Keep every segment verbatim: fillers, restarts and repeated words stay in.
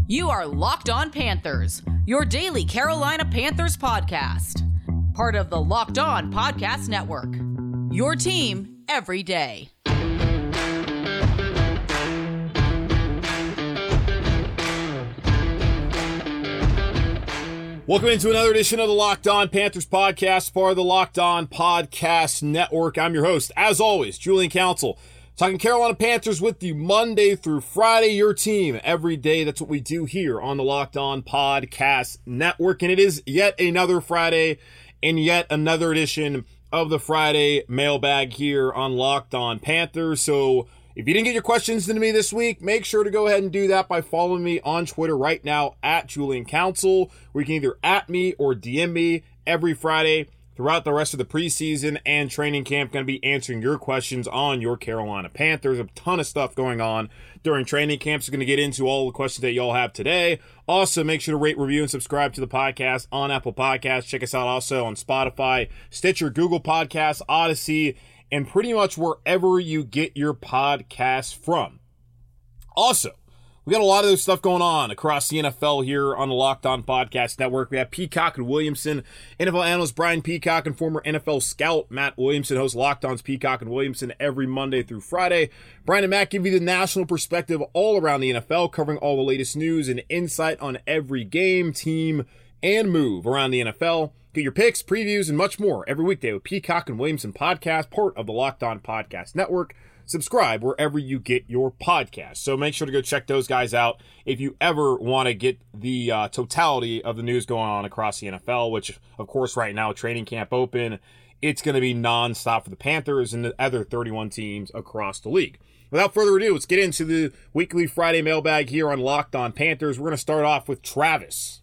You are Locked On Panthers, your daily Carolina Panthers podcast. Part of the Locked On Podcast Network. Your team every day. Welcome into another edition of the Locked On Panthers podcast, part of the Locked On Podcast Network. I'm your host, as always, Julian Council. Talking Carolina Panthers with you Monday through Friday, your team every day. That's what we do here on the Locked On Podcast Network. And it is yet another Friday and yet another edition of the Friday mailbag here on Locked On Panthers. So if you didn't get your questions into me this week, make sure to go ahead and do that by following me on Twitter right now at Julian Council, where you can either at me or D M me every Friday throughout the rest of the preseason and training camp. Going to be answering your questions on your Carolina Panthers. A ton of stuff going on during training camps. We're going to get into all the questions that y'all have today. Also, make sure to rate, review, and subscribe to the podcast on Apple Podcasts. Check us out also on Spotify, Stitcher, Google Podcasts, Odyssey, and pretty much wherever you get your podcasts from. Also, we got a lot of this stuff going on across the N F L here on the Locked On Podcast Network. We have Peacock and Williamson, N F L analyst Brian Peacock and former N F L scout Matt Williamson host Locked On's Peacock and Williamson every Monday through Friday. Brian and Matt give you the national perspective all around the N F L, covering all the latest news and insight on every game, team, and move around the N F L. Get your picks, previews, and much more every weekday with Peacock and Williamson podcast, part of the Locked On Podcast Network. Subscribe wherever you get your podcast. So make sure to go check those guys out if you ever want to get the uh, totality of the news going on across the N F L, which, of course, right now, training camp open, it's going to be nonstop for the Panthers and the other thirty-one teams across the league. Without further ado, let's get into the weekly Friday mailbag here on Locked On Panthers. We're going to start off with Travis.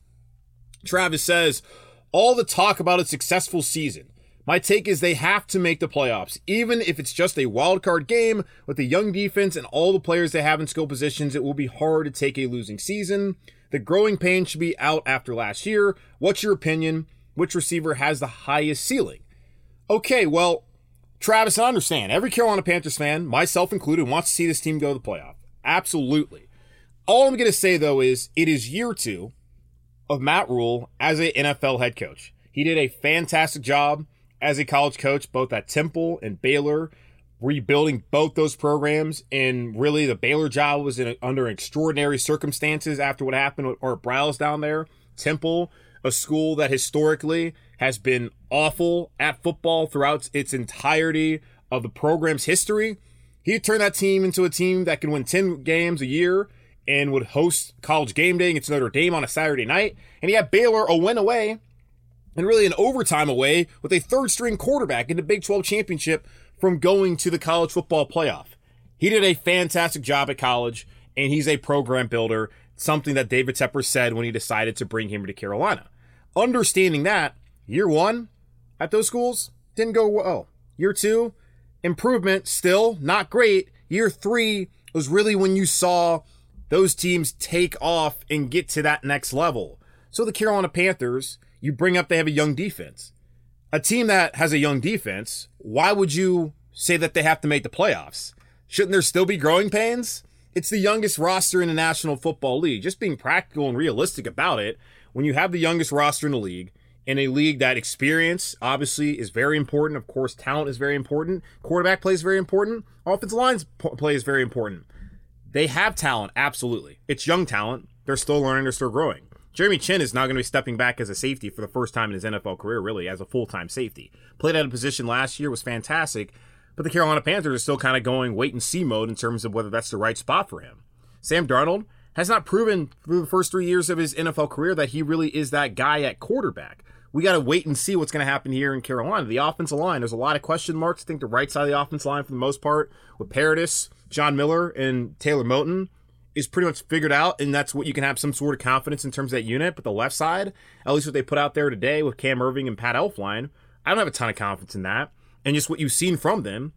Travis says, all the talk about a successful season. My take is they have to make the playoffs, even if it's just a wild card game with a young defense and all the players they have in skill positions. It will be hard to take a losing season. The growing pain should be out after last year. What's your opinion? Which receiver has the highest ceiling? Okay, well, Travis, I understand. Every Carolina Panthers fan, myself included, wants to see this team go to the playoff. Absolutely. All I'm going to say, though, is it is year two of Matt Rhule as an N F L head coach. He did a fantastic job as a college coach, both at Temple and Baylor, rebuilding both those programs. And really, the Baylor job was in, under extraordinary circumstances after what happened with Art Briles down there. Temple, a school that historically has been awful at football throughout its entirety of the program's history. He turned that team into a team that can win ten games a year and would host College Game Day against Notre Dame on a Saturday night. And he had Baylor a win away, and really an overtime away with a third-string quarterback in the Big twelve championship from going to the college football playoff. He did a fantastic job at college, and he's a program builder, something that David Tepper said when he decided to bring him to Carolina. Understanding that, year one at those schools didn't go well. Year two, improvement, still not great. Year three was really when you saw those teams take off and get to that next level. So the Carolina Panthers, you bring up they have a young defense. A team that has a young defense, why would you say that they have to make the playoffs? Shouldn't there still be growing pains? It's the youngest roster in the National Football League. Just being practical and realistic about it, when you have the youngest roster in the league, in a league that experience obviously is very important, of course talent is very important, quarterback play is very important, offensive line play is very important. They have talent, absolutely. It's young talent. They're still learning, they're still growing. Jeremy Chinn is now going to be stepping back as a safety for the first time in his N F L career, really, as a full-time safety. Played out of position last year, was fantastic, but the Carolina Panthers are still kind of going wait-and-see mode in terms of whether that's the right spot for him. Sam Darnold has not proven through the first three years of his N F L career that he really is that guy at quarterback. We got to wait and see what's going to happen here in Carolina. The offensive line, there's a lot of question marks. I think the right side of the offensive line, for the most part, with Paradis, John Miller, and Taylor Moton, is pretty much figured out, and that's what you can have some sort of confidence in terms of that unit. But the left side, at least what they put out there today with Cam Irving and Pat Elflein, I don't have a ton of confidence in that. And just what you've seen from them,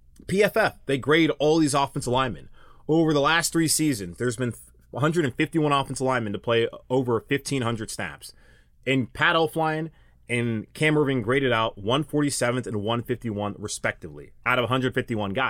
P F F, they grade all these offensive linemen. Over the last three seasons, there's been one hundred fifty-one offensive linemen to play over fifteen hundred snaps. And Pat Elflein and Cam Irving graded out one forty-seventh and one fifty-one respectively out of one hundred fifty-one guys.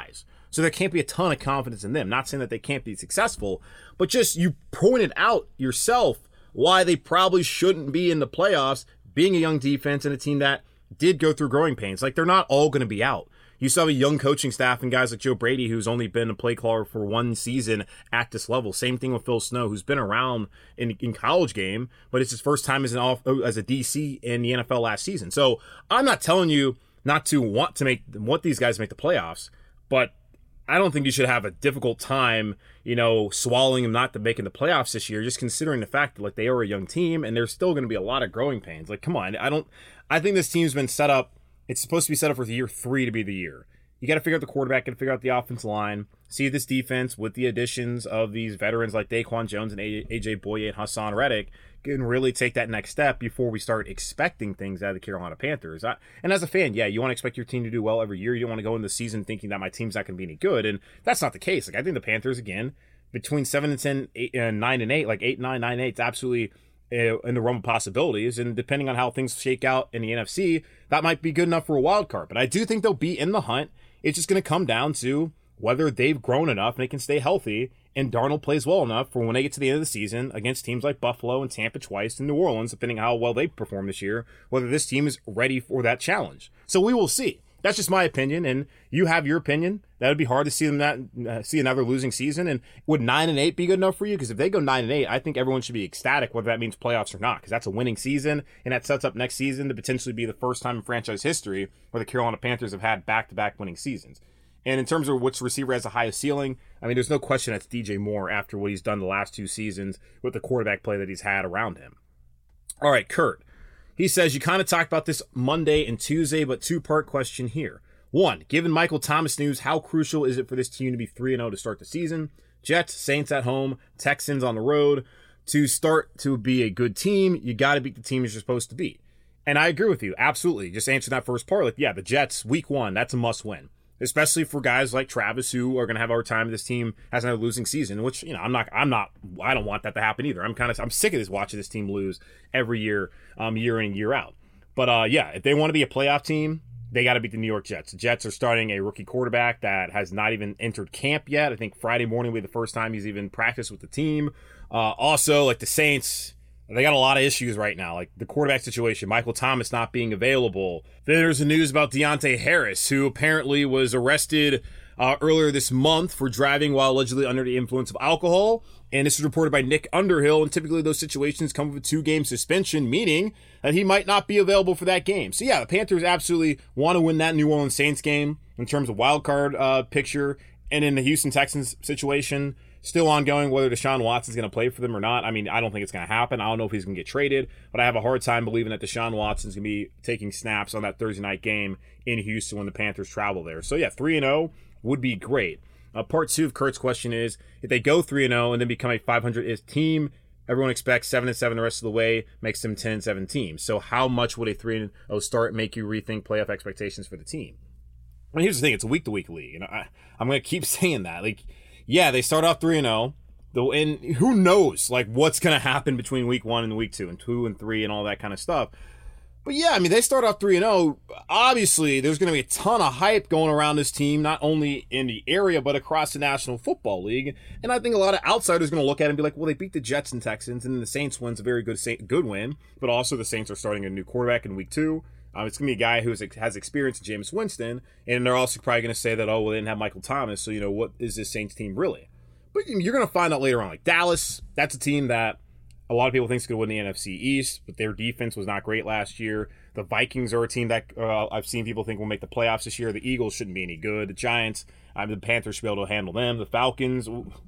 So there can't be a ton of confidence in them. Not saying that they can't be successful, but just you pointed out yourself why they probably shouldn't be in the playoffs, being a young defense and a team that did go through growing pains. Like, they're not all going to be out. You still have a young coaching staff and guys like Joe Brady, who's only been a play caller for one season at this level. Same thing with Phil Snow, who's been around in, in college game, but it's his first time as an off, as a D C in the N F L last season. So I'm not telling you not to want to make want these guys to make the playoffs, but I don't think you should have a difficult time, you know, swallowing them not to making the playoffs this year, just considering the fact that, like, they are a young team and there's still going to be a lot of growing pains. Like, come on, I don't, I think this team's been set up. It's supposed to be set up for year three to be the year. You got to figure out the quarterback, got to figure out the offensive line, see this defense with the additions of these veterans like Daquan Jones and A J Bouye and Hassan Reddick can really take that next step before we start expecting things out of the Carolina Panthers. I, and as a fan, yeah, you want to expect your team to do well every year. You don't want to go into the season thinking that my team's not going to be any good, and that's not the case. Like, I think the Panthers, again, between seven and ten, eight and nine and eight, like eight, nine, nine, eight, it's absolutely in the realm of possibilities, and depending on how things shake out in the N F C, that might be good enough for a wild card. But I do think they'll be in the hunt. It's just going to come down to whether they've grown enough and they can stay healthy, and Darnold plays well enough for when they get to the end of the season against teams like Buffalo and Tampa twice and New Orleans, depending on how well they perform this year, whether this team is ready for that challenge. So we will see. That's just my opinion, and you have your opinion. That would be hard to see them not uh, see another losing season. And would nine and eight be good enough for you? Because if they go nine and eight, I think everyone should be ecstatic, whether that means playoffs or not, because that's a winning season, and that sets up next season to potentially be the first time in franchise history where the Carolina Panthers have had back-to-back winning seasons. And in terms of which receiver has the highest ceiling, I mean, there's no question that's D J Moore after what he's done the last two seasons with the quarterback play that he's had around him. All right, Kurt. He says, you kind of talked about this Monday and Tuesday, but two-part question here. One, given Michael Thomas news, how crucial is it for this team to be three and oh to start the season? Jets, Saints at home, Texans on the road. To start to be a good team, you got to beat the teams you're supposed to beat. And I agree with you, absolutely. Just answering that first part, like, yeah, the Jets, week one, that's a must-win. Especially for guys like Travis, who are going to have our time. This team has another losing season, which, you know, I'm not, I'm not, I don't want that to happen either. I'm kind of, I'm sick of this watching this team lose every year, um, year in and year out. But uh, yeah, if they want to be a playoff team, they got to beat the New York Jets. The Jets are starting a rookie quarterback that has not even entered camp yet. I think Friday morning will be the first time he's even practiced with the team. Uh, also, like the Saints, they got a lot of issues right now, like the quarterback situation, Michael Thomas not being available. Then there's the news about Deontay Harris, who apparently was arrested uh, earlier this month for driving while allegedly under the influence of alcohol. And this is reported by Nick Underhill, and typically those situations come with a two-game suspension, meaning that he might not be available for that game. So yeah, the Panthers absolutely want to win that New Orleans Saints game in terms of wild card uh, picture. And in the Houston Texans situation, still ongoing whether Deshaun Watson's going to play for them or not. I mean, I don't think it's going to happen. I don't know if he's going to get traded, but I have a hard time believing that Deshaun Watson's going to be taking snaps on that Thursday night game in Houston when the Panthers travel there. So yeah, three and oh would be great. Uh, part two of Kurt's question is, if they go three and oh and then become a five hundred team, everyone expects seven and seven the rest of the way, makes them ten and seven teams. So how much would a three and oh start make you rethink playoff expectations for the team? I mean, here's the thing, it's a week-to-week league, and I, I'm going to keep saying that. Like, yeah, they start off three and oh, though, and who knows, like, what's going to happen between week one and week two, and two and three, and all that kind of stuff. But yeah, I mean, they start off three and oh. Obviously, there's going to be a ton of hype going around this team, not only in the area, but across the National Football League. And I think a lot of outsiders are going to look at it and be like, well, they beat the Jets and Texans, and the Saints win's a very good good win. But also, the Saints are starting a new quarterback in week two. Um, it's going to be a guy who has experience in Jameis Winston, and they're also probably going to say that, oh, well, they didn't have Michael Thomas, so, you know, what is this Saints team really? But you're going to find out later on. Like, Dallas, that's a team that a lot of people think is going to win the N F C East, but their defense was not great last year. The Vikings are a team that uh, I've seen people think will make the playoffs this year. The Eagles shouldn't be any good. The Giants, I mean, the Panthers should be able to handle them. The Falcons,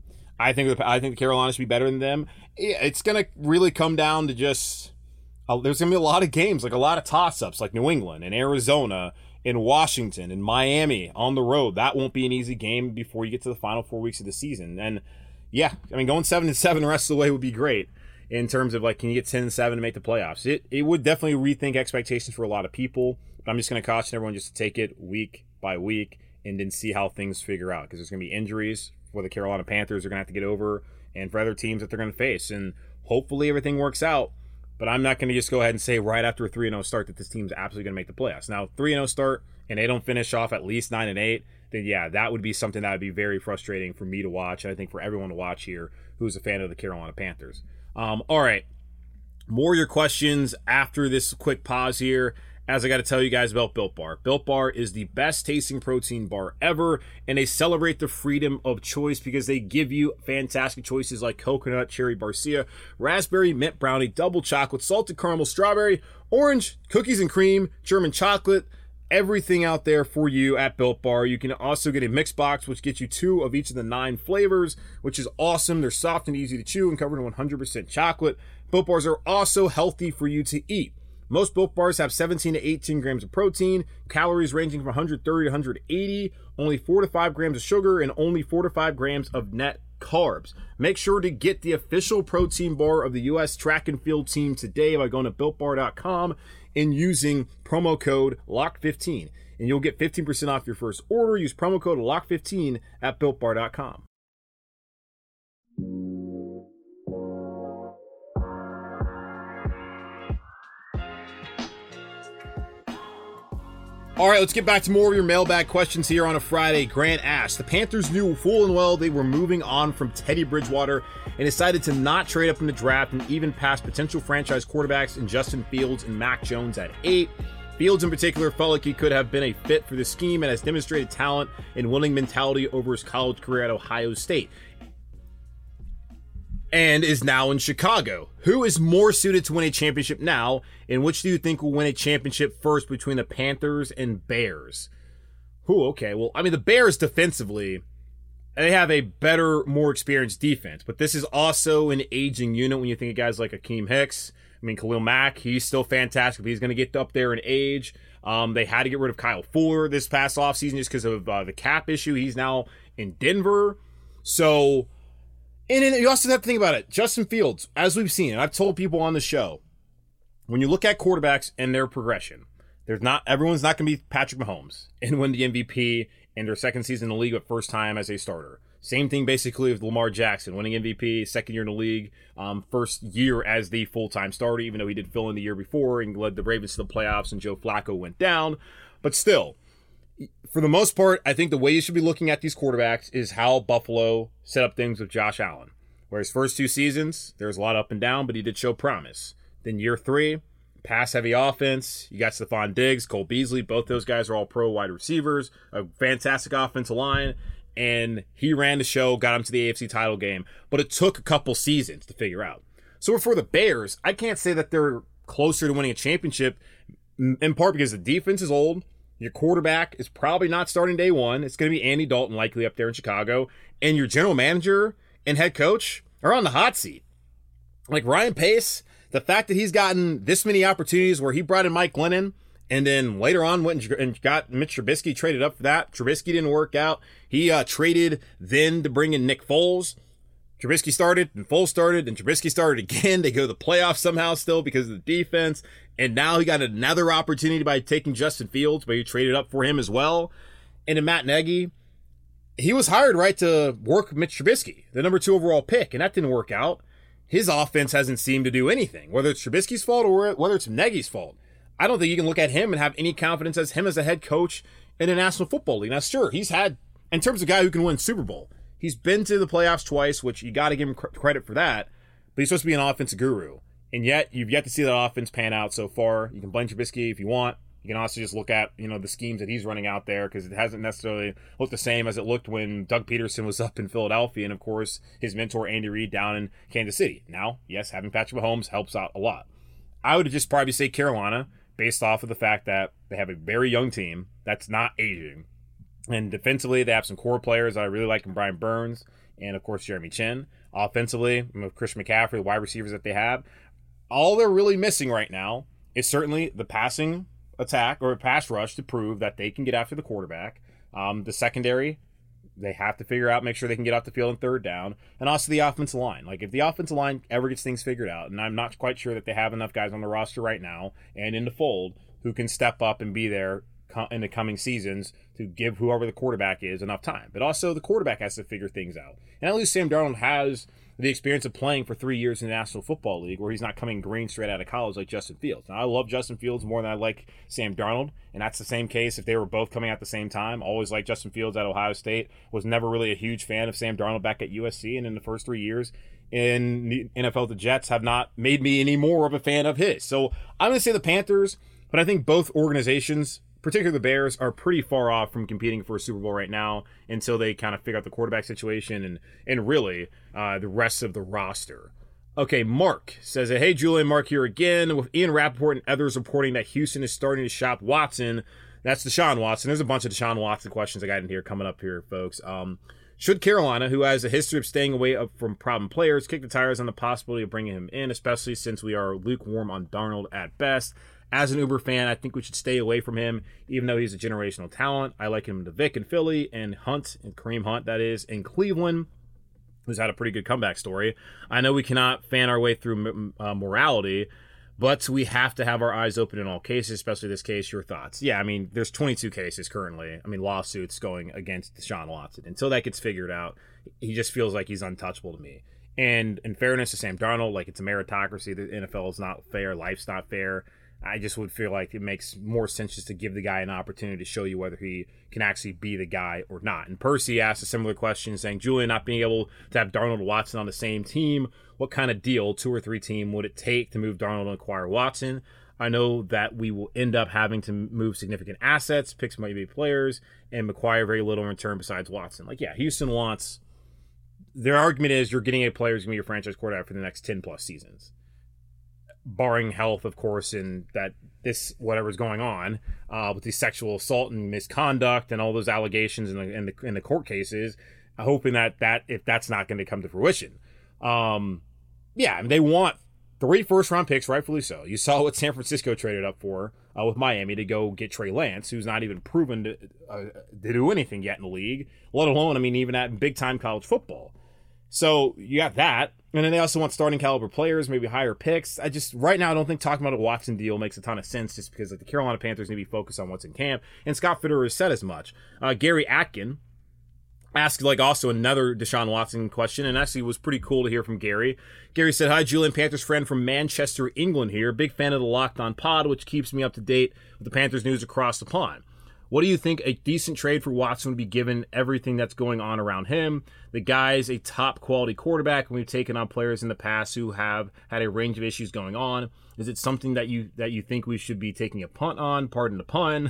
I think the, I think the Carolina should be better than them. It's going to really come down to just uh, there's going to be a lot of games, like a lot of toss-ups, like New England and Arizona and Washington and Miami on the road. That won't be an easy game before you get to the final four weeks of the season. And yeah, I mean, going seven and seven the rest of the way would be great. In terms of, like, can you get ten and seven to make the playoffs? It it would definitely rethink expectations for a lot of people. But I'm just going to caution everyone just to take it week by week and then see how things figure out. Because there's going to be injuries for the Carolina Panthers they're going to have to get over, and for other teams that they're going to face. And hopefully everything works out. But I'm not going to just go ahead and say right after a three and oh start that this team's absolutely going to make the playoffs. Now, three and oh start and they don't finish off at least nine and eight, then yeah, that would be something that would be very frustrating for me to watch, and I think for everyone to watch here who's a fan of the Carolina Panthers. Um, all right, more of your questions after this quick pause here, as I got to tell you guys about Built Bar. Built Bar is the best tasting protein bar ever, and they celebrate the freedom of choice because they give you fantastic choices like coconut, cherry barcia, raspberry, mint brownie, double chocolate, salted caramel, strawberry, orange, cookies and cream, German chocolate, everything out there for you at Built Bar. You can also get a mixed box, which gets you two of each of the nine flavors, which is awesome. They're soft and easy to chew and covered in one hundred percent chocolate. Built Bars are also healthy for you to eat. Most Built Bars have seventeen to eighteen grams of protein, calories ranging from one hundred thirty to one hundred eighty, only four to five grams of sugar, and only four to five grams of net carbs. Make sure to get the official protein bar of the U S track and field team today by going to built bar dot com and using promo code lock fifteen. And you'll get fifteen percent off your first order. Use promo code lock fifteen at built bar dot com. All right, let's get back to more of your mailbag questions here on a Friday. Grant asked, the Panthers knew full and well they were moving on from Teddy Bridgewater and decided to not trade up in the draft and even pass potential franchise quarterbacks in Justin Fields and Mac Jones at eight. Fields in particular felt like he could have been a fit for the scheme and has demonstrated talent and winning mentality over his college career at Ohio State, and is now in Chicago. Who is more suited to win a championship now, and which do you think will win a championship first between the Panthers and Bears? Who, okay, well, I mean, the Bears defensively, they have a better, more experienced defense, but this is also an aging unit when you think of guys like Akeem Hicks. I mean, Khalil Mack, he's still fantastic, but he's going to get up there in age. Um, they had to get rid of Kyle Fuller this past offseason just because of uh, the cap issue. He's now in Denver. So... And then you also have to think about it. Justin Fields, as we've seen, and I've told people on the show, when you look at quarterbacks and their progression, there's not everyone's not going to be Patrick Mahomes and win the M V P in their second season in the league, but first time as a starter. Same thing basically with Lamar Jackson, winning M V P, second year in the league, um, first year as the full-time starter, even though he did fill in the year before and led the Ravens to the playoffs and Joe Flacco went down. But still, for the most part, I think the way you should be looking at these quarterbacks is how Buffalo set up things with Josh Allen. Where his first two seasons, there was a lot up and down, but he did show promise. Then year three, pass-heavy offense. You got Stephon Diggs, Cole Beasley. Both those guys are all pro wide receivers. A fantastic offensive line. And he ran the show, got him to the A F C title game. But it took a couple seasons to figure out. So for the Bears, I can't say that they're closer to winning a championship, in part because the defense is old. Your quarterback is probably not starting day one. It's going to be Andy Dalton, likely up there in Chicago. And your general manager and head coach are on the hot seat. Like Ryan Pace, the fact that he's gotten this many opportunities where he brought in Mike Glennon and then later on went and got Mitch Trubisky, traded up for that. Trubisky didn't work out. He uh, traded then to bring in Nick Foles. Trubisky started and Foles started and Trubisky started again. They go to the playoffs somehow still because of the defense. And now he got another opportunity by taking Justin Fields, but he traded up for him as well. And then Matt Nagy, he was hired, right, to work Mitch Trubisky, the number two overall pick, and that didn't work out. His offense hasn't seemed to do anything, whether it's Trubisky's fault or whether it's Nagy's fault. I don't think you can look at him and have any confidence as him as a head coach in the National Football League. Now, sure, he's had, in terms of a guy who can win Super Bowl, he's been to the playoffs twice, which you got to give him cr- credit for that, but he's supposed to be an offensive guru. And yet, you've yet to see that offense pan out so far. You can blame Trubisky if you want. You can also just look at, you know, the schemes that he's running out there because it hasn't necessarily looked the same as it looked when Doug Peterson was up in Philadelphia and, of course, his mentor Andy Reid down in Kansas City. Now, yes, having Patrick Mahomes helps out a lot. I would just probably say Carolina based off of the fact that they have a very young team that's not aging. And defensively, they have some core players that I really like in Brian Burns and, of course, Jeremy Chin. Offensively, with Christian McCaffrey, the wide receivers that they have, all they're really missing right now is certainly the passing attack or pass rush to prove that they can get after the quarterback. Um, the secondary, they have to figure out, make sure they can get off the field on third down, and also the offensive line. Like if the offensive line ever gets things figured out, and I'm not quite sure that they have enough guys on the roster right now and in the fold who can step up and be there in the coming seasons to give whoever the quarterback is enough time. But also the quarterback has to figure things out. And at least Sam Darnold has the experience of playing for three years in the National Football League, where he's not coming green straight out of college like Justin Fields. Now, I love Justin Fields more than I like Sam Darnold, and that's the same case if they were both coming at the same time. Always liked Justin Fields at Ohio State, was never really a huge fan of Sam Darnold back at U S C, and in the first three years in the N F L, the Jets have not made me any more of a fan of his. So I'm going to say the Panthers, but I think both organizations, particularly the Bears, are pretty far off from competing for a Super Bowl right now until they kind of figure out the quarterback situation and and really uh, the rest of the roster. Okay, Mark says, hey, Julian, Mark here again. With Ian Rappaport and others reporting that Houston is starting to shop Watson. That's Deshaun Watson. There's a bunch of Deshaun Watson questions I got in here coming up here, folks. Um, should Carolina, who has a history of staying away from problem players, kick the tires on the possibility of bringing him in, especially since we are lukewarm on Darnold at best? As an Uber fan, I think we should stay away from him, even though he's a generational talent. I like him to Vic in Philly and Hunt, and Kareem Hunt, that is, in Cleveland, who's had a pretty good comeback story. I know we cannot fan our way through uh, morality, but we have to have our eyes open in all cases, especially this case. Your thoughts? Yeah, I mean, there's twenty-two cases currently. I mean, lawsuits going against Deshaun Watson. Until that gets figured out, he just feels like he's untouchable to me. And in fairness to Sam Darnold, like, it's a meritocracy. The N F L is not fair. Life's not fair. I just would feel like it makes more sense just to give the guy an opportunity to show you whether he can actually be the guy or not. And Percy asked a similar question saying, Julian, not being able to have Darnold and Watson on the same team, what kind of deal, two or three team, would it take to move Darnold and acquire Watson? I know that we will end up having to move significant assets, pick some maybe players, and acquire very little in return besides Watson. Like, yeah, Houston wants, their argument is you're getting a player who's going to be your franchise quarterback for the next ten plus seasons. Barring health, of course, and that this whatever's going on uh, with the sexual assault and misconduct and all those allegations in the in the, in the court cases, hoping that that if that's not going to come to fruition, um, yeah, I mean, they want three first round picks, rightfully so. You saw what San Francisco traded up for uh, with Miami to go get Trey Lance, who's not even proven to, uh, to do anything yet in the league, let alone, I mean, even at big time college football. So you got that. And then they also want starting caliber players, maybe higher picks. I just, right now, I don't think talking about a Watson deal makes a ton of sense just because like, the Carolina Panthers need to be focused on what's in camp. And Scott Fitterer has said as much. Uh, Gary Atkin asked like also another Deshaun Watson question, and actually was pretty cool to hear from Gary. Gary said, hi, Julian, Panthers friend from Manchester, England here. Big fan of the Locked On Pod, which keeps me up to date with the Panthers news across the pond. What do you think a decent trade for Watson would be given everything that's going on around him? The guy's a top quality quarterback, and we've taken on players in the past who have had a range of issues going on. Is it something that you that you think we should be taking a punt on? Pardon the pun.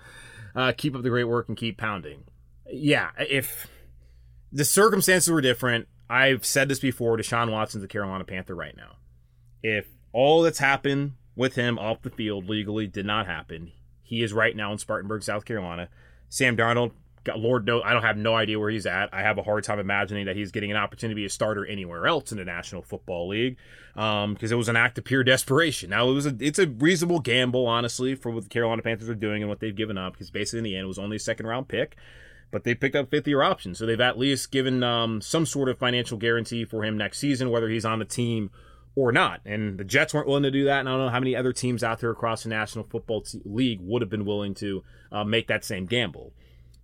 uh, keep up the great work and keep pounding. Yeah, if the circumstances were different, I've said this before, Deshaun Watson's the Carolina Panther right now. If all that's happened with him off the field legally did not happen, he is right now in Spartanburg, South Carolina. Sam Darnold, God, Lord knows, I don't have no idea where he's at. I have a hard time imagining that he's getting an opportunity to be a starter anywhere else in the National Football League, because um, it was an act of pure desperation. Now, it was a, it's a reasonable gamble, honestly, for what the Carolina Panthers are doing and what they've given up, because basically in the end it was only a second-round pick, but they picked up fifth-year options, so they've at least given um, some sort of financial guarantee for him next season, whether he's on the team or not. And the Jets weren't willing to do that, and I don't know how many other teams out there across the National Football League would have been willing to uh, make that same gamble.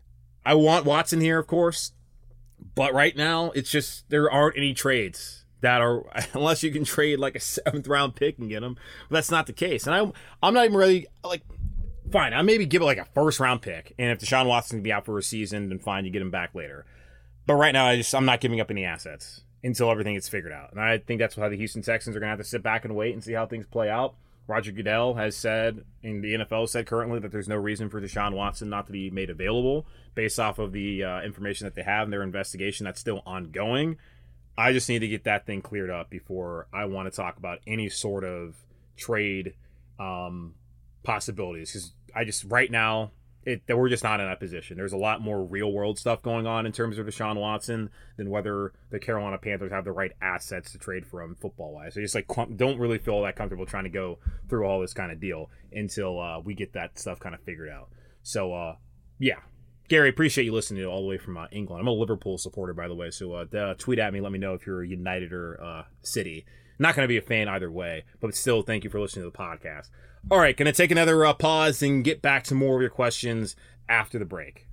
I want Watson here, of course, but right now, it's just, there aren't any trades that are, unless you can trade like a seventh round pick and get him, but that's not the case. And I, I'm not even really, like, fine, I maybe give it like a first round pick, and if Deshaun Watson can be out for a season, then fine, you get him back later. But right now, I just, I'm not giving up any assets until everything gets figured out. And I think that's how the Houston Texans are going to have to sit back and wait and see how things play out. Roger Goodell has said, and the N F L has said currently, that there's no reason for Deshaun Watson not to be made available based off of the uh, information that they have in their investigation that's still ongoing. I just need to get that thing cleared up before I want to talk about any sort of trade um, possibilities. Because I just, right now, It, that we're just not in that position. There's a lot more real world stuff going on in terms of Deshaun Watson than whether the Carolina Panthers have the right assets to trade for him football wise. I just like don't really feel that comfortable trying to go through all this kind of deal until uh, we get that stuff kind of figured out. So uh, yeah, Gary, appreciate you listening to all the way from uh, England. I'm a Liverpool supporter, by the way. So uh, uh, tweet at me, let me know if you're a United or uh, City. Not going to be a fan either way, but still, thank you for listening to the podcast. All right, going to take another uh, pause and get back to more of your questions after the break.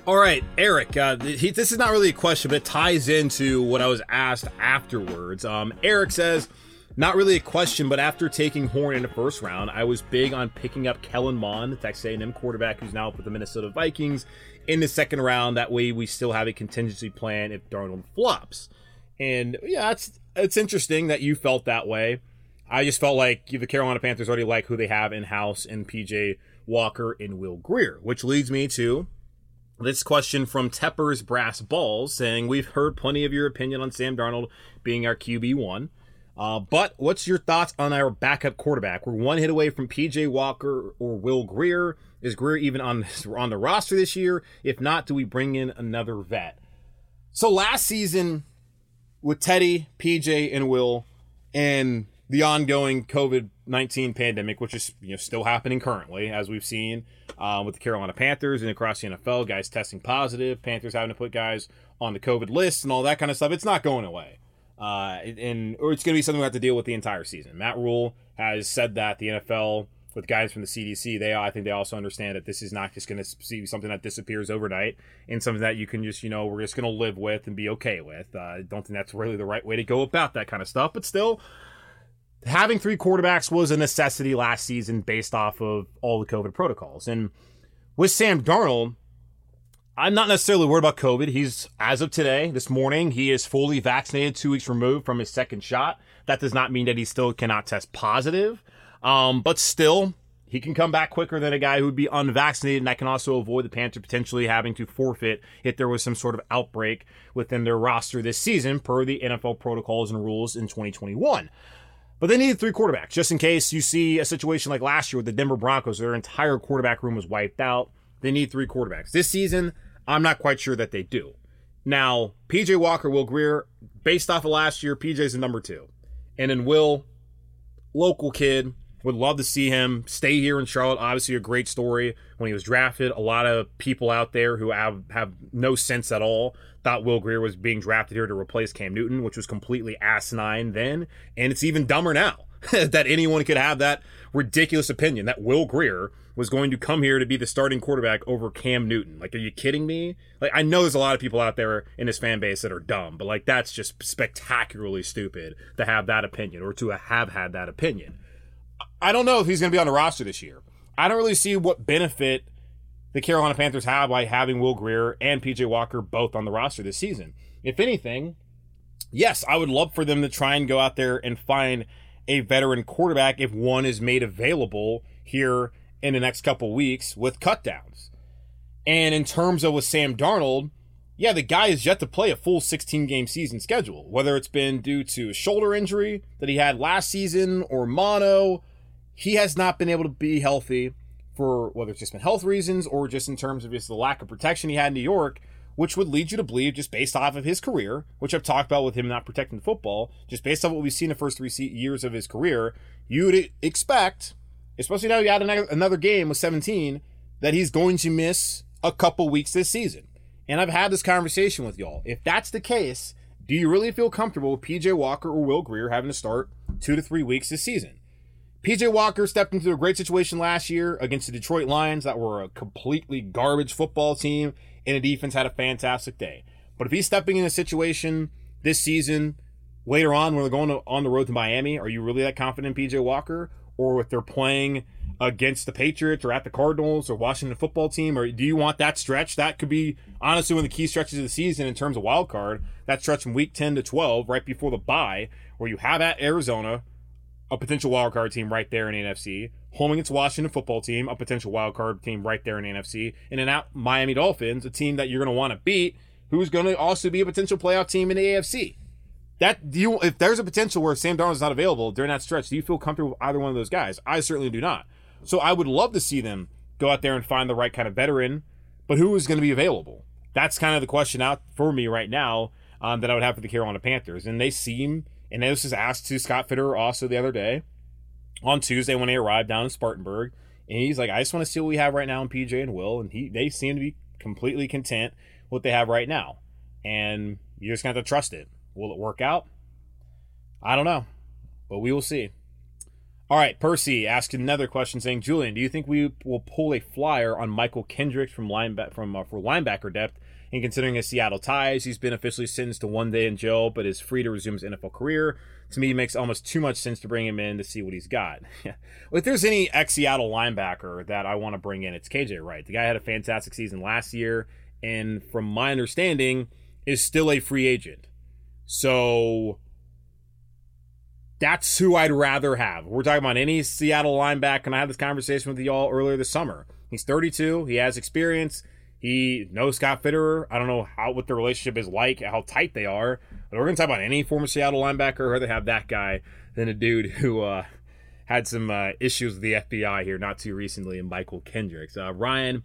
All right, Eric, uh, he, this is not really a question, but it ties into what I was asked afterwards. Um, Eric says, not really a question, but after taking Horn in the first round, I was big on picking up Kellen Mond, the Texas A and M quarterback who's now up with the Minnesota Vikings, in the second round. That way we still have a contingency plan if Darnold flops. And yeah, it's, it's interesting that you felt that way. I just felt like the Carolina Panthers already like who they have in-house in P J Walker and Will Grier, which leads me to this question from Tepper's Brass Balls saying, we've heard plenty of your opinion on Sam Darnold being our Q B one, uh, but what's your thoughts on our backup quarterback? We're one hit away from P J Walker or Will Grier. Is Grier even on, on the roster this year? If not, do we bring in another vet? So last season with Teddy, P J, and Will, and the ongoing covid nineteen pandemic, which is you know still happening currently, as we've seen uh, with the Carolina Panthers and across the N F L, guys testing positive, Panthers having to put guys on the COVID list and all that kind of stuff. It's not going away. Uh, and or it's going to be something we have to deal with the entire season. Matt Rule has said that the N F L, with guys from the C D C, they I think they also understand that this is not just going to be something that disappears overnight and something that you can just, you know, we're just going to live with and be okay with. I uh, don't think that's really the right way to go about that kind of stuff. But still, having three quarterbacks was a necessity last season based off of all the COVID protocols. And with Sam Darnold, I'm not necessarily worried about COVID. He's, as of today, this morning, he is fully vaccinated, two weeks removed from his second shot. That does not mean that he still cannot test positive. Um, but still, he can come back quicker than a guy who would be unvaccinated, and that can also avoid the Panthers potentially having to forfeit if there was some sort of outbreak within their roster this season per the N F L protocols and rules in twenty twenty-one. But they needed three quarterbacks, just in case you see a situation like last year with the Denver Broncos. Their entire quarterback room was wiped out. They need three quarterbacks. This season, I'm not quite sure that they do. Now, P J Walker, Will Grier, based off of last year, P J's the number two. And then Will, local kid, would love to see him stay here in Charlotte. Obviously, a great story when he was drafted. A lot of people out there who have, have no sense at all thought Will Grier was being drafted here to replace Cam Newton, which was completely asinine then. And it's even dumber now that anyone could have that ridiculous opinion that Will Grier was going to come here to be the starting quarterback over Cam Newton. Like, are you kidding me? Like, I know there's a lot of people out there in this fan base that are dumb, but like, that's just spectacularly stupid to have that opinion or to have had that opinion. I don't know if he's going to be on the roster this year. I don't really see what benefit the Carolina Panthers have by having Will Grier and P J Walker both on the roster this season. If anything, yes, I would love for them to try and go out there and find a veteran quarterback if one is made available here in the next couple weeks with cutdowns. And in terms of with Sam Darnold, yeah, the guy is yet to play a full sixteen-game season schedule, whether it's been due to a shoulder injury that he had last season or mono. He has not been able to be healthy for whether it's just been health reasons or just in terms of just the lack of protection he had in New York, which would lead you to believe, just based off of his career, which I've talked about with him not protecting the football, just based on what we've seen the first three years of his career, you would expect, especially now you add another game with seventeen, that he's going to miss a couple weeks this season. And I've had this conversation with y'all. If that's the case, do you really feel comfortable with P J Walker or Will Grier having to start two to three weeks this season? P J Walker stepped into a great situation last year against the Detroit Lions that were a completely garbage football team, and the defense had a fantastic day. But if he's stepping in a situation this season, later on when they're going to, on the road to Miami, are you really that confident in P J Walker? Or if they're playing against the Patriots or at the Cardinals or Washington football team, or do you want that stretch? That could be, honestly, one of the key stretches of the season in terms of wild card, that stretch from week ten to twelve, right before the bye, where you have at Arizona, a potential wild card team right there in the N F C, home against Washington football team, a potential wild card team right there in the N F C, and then out Miami Dolphins, a team that you're going to want to beat, who's going to also be a potential playoff team in the A F C. That do you, if there's a potential where Sam Darnold is not available during that stretch, do you feel comfortable with either one of those guys? I certainly do not. So I would love to see them go out there and find the right kind of veteran, but who is going to be available? That's kind of the question out for me right now um, that I would have for the Carolina Panthers. And they seem, and this was asked to Scott Fitterer also the other day on Tuesday when they arrived down in Spartanburg, and he's like, I just want to see what we have right now in P J and Will, and he they seem to be completely content with what they have right now. And you're just going to have to trust it. Will it work out? I don't know, but we will see. All right, Percy asked another question saying, Julian, do you think we will pull a flyer on Michael Kendricks from linebacker from uh, for linebacker depth? And considering his Seattle ties, he's been officially sentenced to one day in jail, but is free to resume his N F L career. To me, it makes almost too much sense to bring him in to see what he's got. Well, if there's any ex-Seattle linebacker that I want to bring in, it's K J Wright. The guy had a fantastic season last year, and from my understanding, is still a free agent. So that's who I'd rather have. We're talking about any Seattle linebacker, and I had this conversation with y'all earlier this summer. He's thirty-two. He has experience. He knows Scott Fitterer. I don't know how what the relationship is like, how tight they are. But we're going to talk about any former Seattle linebacker. I'd rather have that guy than a dude who uh, had some uh, issues with the F B I here not too recently, in Michael Kendricks. Uh, Ryan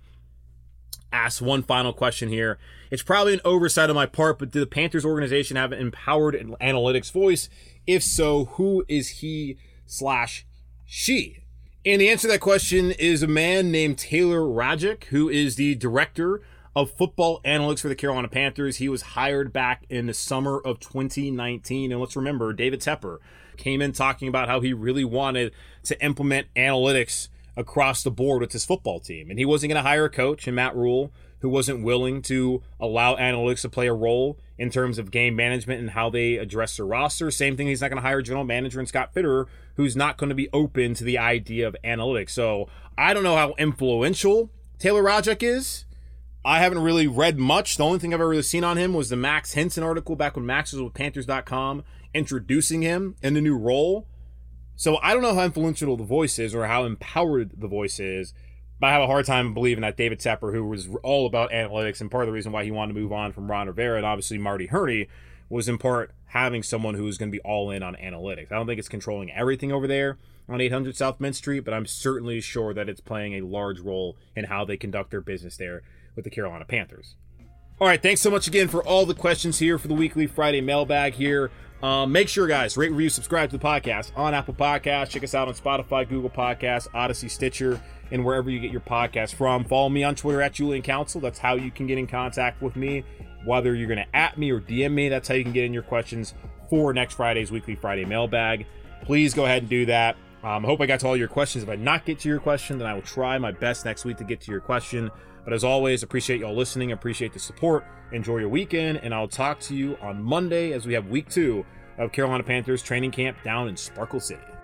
asks one final question here. It's probably an oversight on my part, but do the Panthers organization have an empowered analytics voice? If so, who is he slash she? And the answer to that question is a man named Taylor Rajic, who is the director of football analytics for the Carolina Panthers. He was hired back in the summer of twenty nineteen. And let's remember, David Tepper came in talking about how he really wanted to implement analytics across the board with his football team. And he wasn't going to hire a coach in Matt Rule who wasn't willing to allow analytics to play a role in terms of game management and how they address their roster. Same thing, he's not going to hire a general manager in Scott Fitterer who's not going to be open to the idea of analytics. So I don't know how influential Taylor Rajic is. I haven't really read much. The only thing I've ever really seen on him was the Max Henson article back when Max was with Panthers dot com introducing him in the new role. So I don't know how influential the voice is or how empowered the voice is, but I have a hard time believing that David Tepper, who was all about analytics and part of the reason why he wanted to move on from Ron Rivera and obviously Marty Hurney, was in part having someone who was going to be all in on analytics. I don't think it's controlling everything over there on eight hundred South Mint Street, but I'm certainly sure that it's playing a large role in how they conduct their business there with the Carolina Panthers. All right, thanks so much again for all the questions here for the weekly Friday mailbag here. Um, make sure, guys, rate, review, subscribe to the podcast on Apple Podcasts. Check us out on Spotify, Google Podcasts, Odyssey, Stitcher, and wherever you get your podcast from. Follow me on Twitter at Julian Council. That's how you can get in contact with me. Whether you're going to at me or D M me, that's how you can get in your questions for next Friday's weekly Friday mailbag. Please go ahead and do that. Um, I hope I got to all your questions. If I not get to your question, then I will try my best next week to get to your question. But as always, appreciate y'all listening. Appreciate the support. Enjoy your weekend, and I'll talk to you on Monday as we have week two of Carolina Panthers training camp down in Sparkle City.